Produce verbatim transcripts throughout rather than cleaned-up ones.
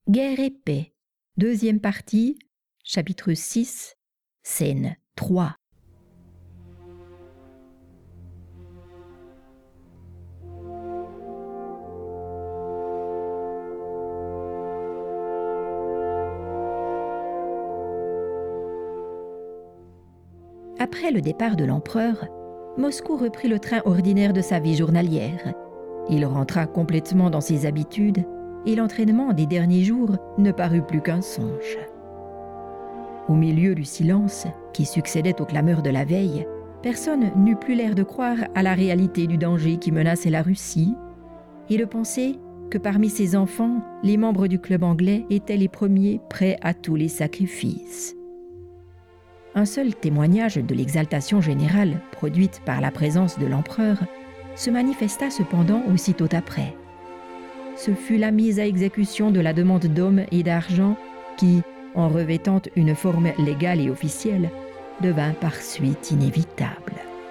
Guerre et paix, deuxième partie, chapitre six, scène trois. Après le départ de l'empereur, Moscou reprit le train ordinaire de sa vie journalière. Il rentra complètement dans ses habitudes et l'entraînement des derniers jours ne parut plus qu'un songe. Au milieu du silence qui succédait aux clameurs de la veille, personne n'eut plus l'air de croire à la réalité du danger qui menaçait la Russie et de penser que parmi ses enfants, les membres du club anglais étaient les premiers prêts à tous les sacrifices. Un seul témoignage de l'exaltation générale produite par la présence de l'empereur se manifesta cependant aussitôt après. Ce fut la mise à exécution de la demande d'hommes et d'argent qui, en revêtant une forme légale et officielle, devint par suite inévitable.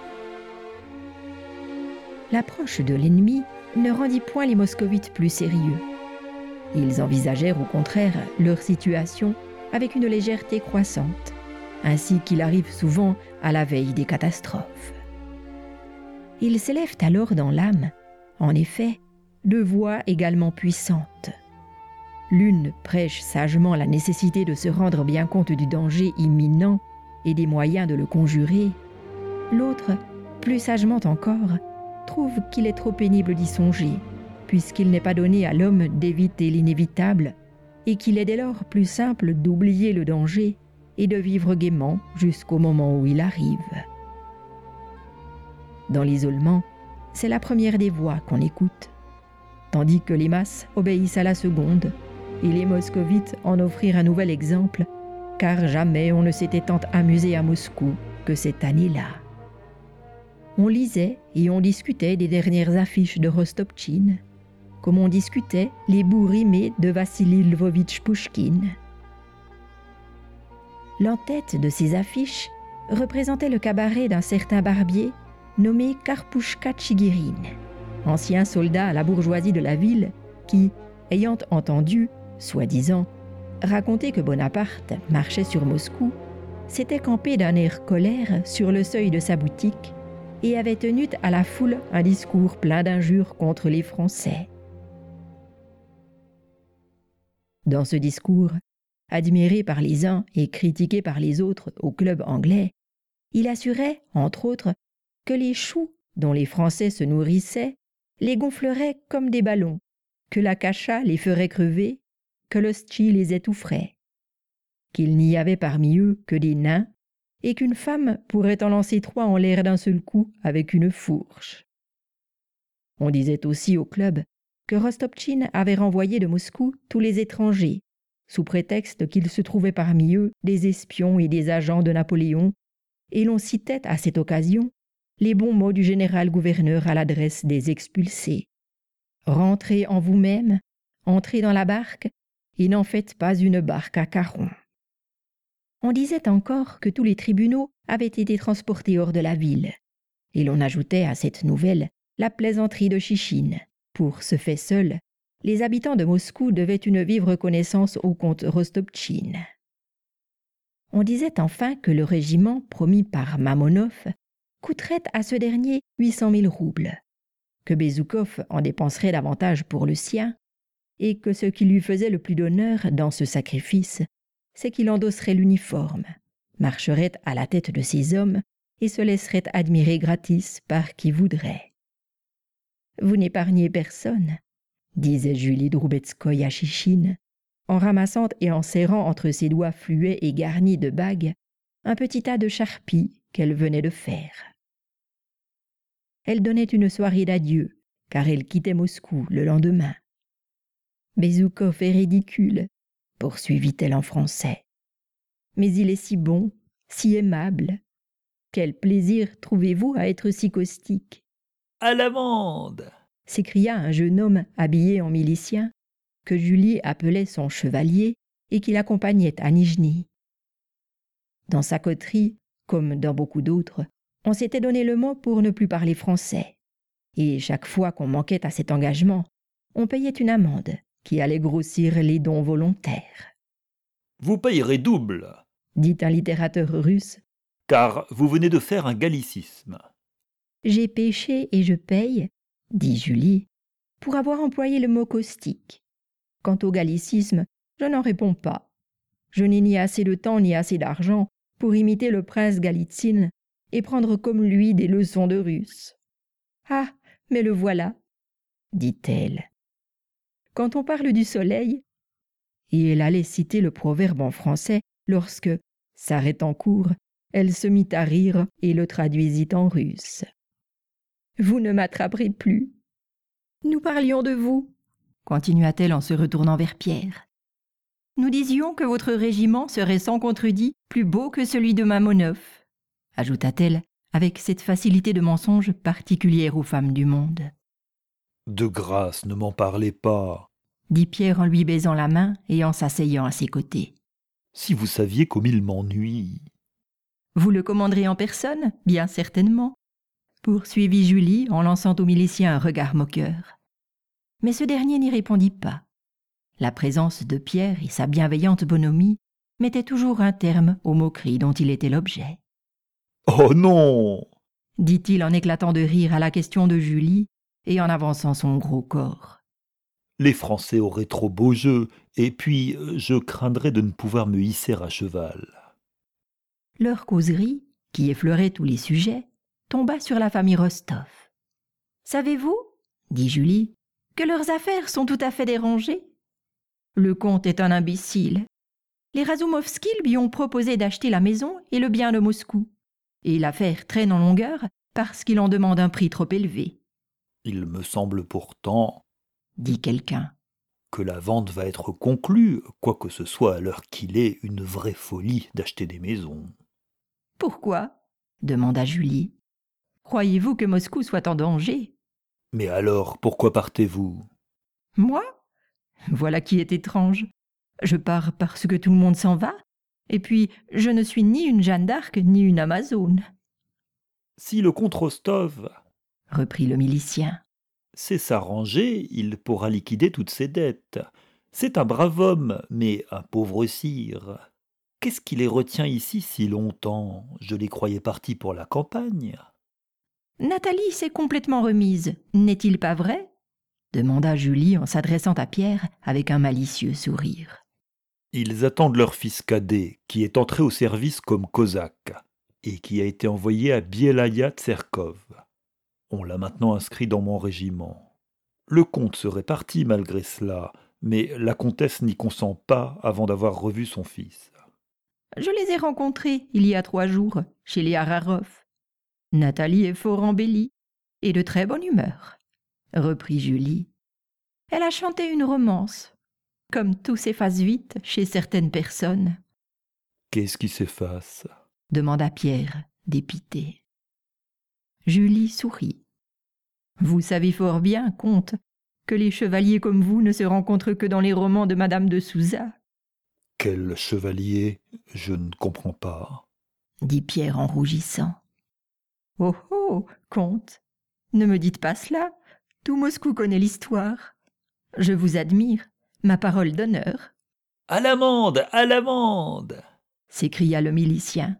L'approche de l'ennemi ne rendit point les moscovites plus sérieux. Ils envisagèrent au contraire leur situation avec une légèreté croissante, ainsi qu'il arrive souvent à la veille des catastrophes. Ils s'élèvent alors dans l'âme, en effet, deux voix également puissantes. L'une prêche sagement la nécessité de se rendre bien compte du danger imminent et des moyens de le conjurer. L'autre, plus sagement encore, trouve qu'il est trop pénible d'y songer, puisqu'il n'est pas donné à l'homme d'éviter l'inévitable et qu'il est dès lors plus simple d'oublier le danger et de vivre gaiement jusqu'au moment où il arrive. Dans l'isolement, c'est la première des voix qu'on écoute, tandis que les masses obéissent à la seconde, et les moscovites en offrirent un nouvel exemple, car jamais on ne s'était tant amusé à Moscou que cette année-là. On lisait et on discutait des dernières affiches de Rostopchine, comme on discutait les bouts rimés de Vassili Lvovitch Pouchkine. L'en-tête de ces affiches représentait le cabaret d'un certain barbier nommé Karpouchka Tchigirine, ancien soldat à la bourgeoisie de la ville qui, ayant entendu, soi-disant, raconter que Bonaparte marchait sur Moscou, s'était campé d'un air colère sur le seuil de sa boutique et avait tenu à la foule un discours plein d'injures contre les Français. Dans ce discours, admiré par les uns et critiqué par les autres au club anglais, il assurait, entre autres, que les choux dont les Français se nourrissaient les gonfleraient comme des ballons, que la cacha les ferait crever, que l'hostie les étoufferait, qu'il n'y avait parmi eux que des nains et qu'une femme pourrait en lancer trois en l'air d'un seul coup avec une fourche. On disait aussi au club que Rostopchine avait renvoyé de Moscou tous les étrangers, sous prétexte qu'il se trouvait parmi eux des espions et des agents de Napoléon, et l'on citait à cette occasion les bons mots du général-gouverneur à l'adresse des expulsés. « Rentrez en vous-même, entrez dans la barque, et n'en faites pas une barque à carron. » On disait encore que tous les tribunaux avaient été transportés hors de la ville, et l'on ajoutait à cette nouvelle la plaisanterie de Chichine. Pour ce fait seul, les habitants de Moscou devaient une vive reconnaissance au comte Rostopchine. On disait enfin que le régiment promis par Mamonov coûterait à ce dernier huit cent mille roubles, que Bezoukov en dépenserait davantage pour le sien, et que ce qui lui faisait le plus d'honneur dans ce sacrifice, c'est qu'il endosserait l'uniforme, marcherait à la tête de ses hommes et se laisserait admirer gratis par qui voudrait. « Vous n'épargnez personne », disait Julie Droubetskoï à Chichine, en ramassant et en serrant entre ses doigts fluets et garnis de bagues un petit tas de charpies qu'elle venait de faire. Elle donnait une soirée d'adieu, car elle quittait Moscou le lendemain. « Bezoukov est ridicule, » poursuivit-elle en français. « Mais il est si bon, si aimable. Quel plaisir trouvez-vous à être si caustique ?»« À l'amende !» s'écria un jeune homme habillé en milicien, que Julie appelait son chevalier et qui l'accompagnait à Nijni. Dans sa coterie, comme dans beaucoup d'autres, on s'était donné le mot pour ne plus parler français, et chaque fois qu'on manquait à cet engagement, on payait une amende, qui allait grossir les dons volontaires. Vous payerez double, dit un littérateur russe. car vous venez de faire un gallicisme. J'ai péché et je paye, dit Julie, pour avoir employé le mot caustique. Quant au gallicisme, je n'en réponds pas. Je n'ai ni assez de temps ni assez d'argent pour imiter le prince Galitzine et prendre comme lui des leçons de russe. Ah, mais le voilà, dit-elle. Quand on parle du soleil, et elle allait citer le proverbe en français lorsque, s'arrêtant court, elle se mit à rire et le traduisit en russe. Vous ne m'attraperez plus. Nous parlions de vous, continua-t-elle en se retournant vers Pierre. Nous disions que votre régiment serait sans contredit plus beau que celui de Mamonov, ajouta-t-elle avec cette facilité de mensonge particulière aux femmes du monde. De grâce, ne m'en parlez pas, dit Pierre en lui baisant la main et en s'asseyant à ses côtés. Si vous saviez comme il m'ennuie. Vous le commanderez en personne, bien certainement, poursuivit Julie en lançant au milicien un regard moqueur. Mais ce dernier n'y répondit pas. La présence de Pierre et sa bienveillante bonhomie mettaient toujours un terme aux moqueries dont il était l'objet. « Oh non !» dit-il en éclatant de rire à la question de Julie et en avançant son gros corps. « Les Français auraient trop beau jeu, et puis je craindrais de ne pouvoir me hisser à cheval. » Leur causerie, qui effleurait tous les sujets, tomba sur la famille Rostov. « Savez-vous, dit Julie, que leurs affaires sont tout à fait dérangées ? Le comte est un imbécile. Les Razoumovski lui ont proposé d'acheter la maison et le bien de Moscou. Et l'affaire traîne en longueur parce qu'il en demande un prix trop élevé. « Il me semble pourtant, dit quelqu'un, que la vente va être conclue, quoique ce soit à l'heure qu'il est une vraie folie d'acheter des maisons. » Pourquoi ? demanda Julie. Croyez-vous que Moscou soit en danger ? Mais alors, pourquoi partez-vous ? Moi ? Voilà qui est étrange. Je pars parce que tout le monde s'en va, et puis je ne suis ni une Jeanne d'Arc ni une Amazone. Si le comte Rostov, reprit le milicien, sait s'arranger, il pourra liquider toutes ses dettes. C'est un brave homme, mais un pauvre sire. Qu'est-ce qui les retient ici si longtemps ? Je les croyais partis pour la campagne. Nathalie s'est complètement remise, n'est-il pas vrai ? demanda Julie en s'adressant à Pierre avec un malicieux sourire. Ils attendent leur fils cadet, qui est entré au service comme cosaque, et qui a été envoyé à Bielaya-Tserkov. On l'a maintenant inscrit dans mon régiment. Le comte serait parti malgré cela, mais la comtesse n'y consent pas avant d'avoir revu son fils. Je les ai rencontrés il y a trois jours, chez les Hararov. Nathalie est fort embellie et de très bonne humeur, reprit Julie. Elle a chanté une romance, comme tout s'efface vite chez certaines personnes. Qu'est-ce qui s'efface ? demanda Pierre, dépité. Julie sourit. Vous savez fort bien, comte, que les chevaliers comme vous ne se rencontrent que dans les romans de Madame de Souza. Quel chevalier ? Je ne comprends pas. Dit Pierre en rougissant. Oh oh, comte, ne me dites pas cela. Tout Moscou connaît l'histoire. Je vous admire, ma parole d'honneur. À l'amende, à l'amende ! S'écria le milicien.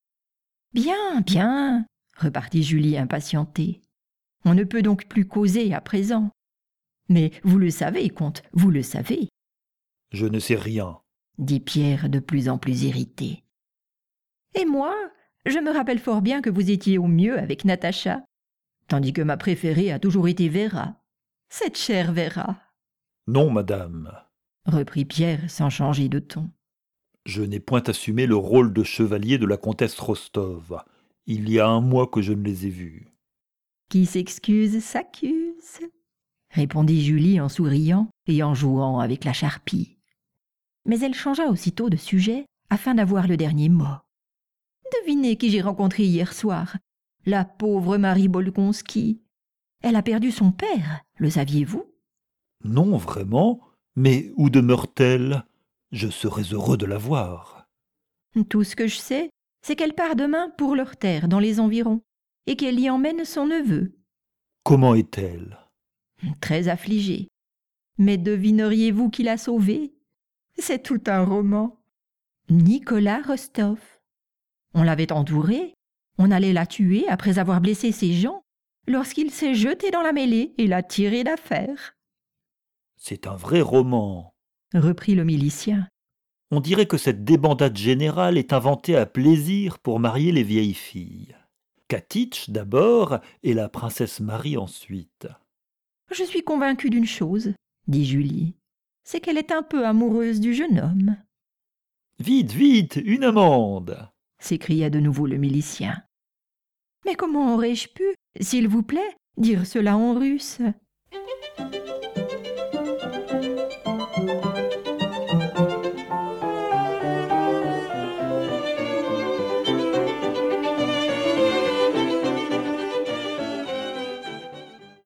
Bien, bien, repartit Julie impatientée. On ne peut donc plus causer à présent. Mais vous le savez, comte, vous le savez. Je ne sais rien, dit Pierre de plus en plus irrité. Et moi, je me rappelle fort bien que vous étiez au mieux avec Natacha, tandis que ma préférée a toujours été Véra. Cette chère Véra. Non, madame, reprit Pierre sans changer de ton. Je n'ai point assumé le rôle de chevalier de la comtesse Rostov. Il y a un mois que je ne les ai vus. Qui s'excuse s'accuse, répondit Julie en souriant et en jouant avec la charpie. Mais elle changea aussitôt de sujet afin d'avoir le dernier mot. Devinez qui j'ai rencontré hier soir, la pauvre Marie Bolkonski. Elle a perdu son père, le saviez-vous ? Non, vraiment ? Mais où demeure-t-elle ? Je serais heureux de la voir. Tout ce que je sais, c'est qu'elle part demain pour leur terre dans les environs, et qu'elle y emmène son neveu. Comment est-elle ? Très affligée. Mais devineriez-vous qui l'a sauvé? C'est tout un roman. Nicolas Rostov. On l'avait entouré, on allait la tuer après avoir blessé ses gens, lorsqu'il s'est jeté dans la mêlée et l'a tiré d'affaire. C'est un vrai roman, reprit le milicien. On dirait que cette débandade générale est inventée à plaisir pour marier les vieilles filles. Katitch d'abord et la princesse Marie ensuite. Je suis convaincue d'une chose, dit Julie, c'est qu'elle est un peu amoureuse du jeune homme. Vite, vite, une amende, s'écria de nouveau le milicien. Mais comment aurais-je pu, s'il vous plaît, dire cela en russe?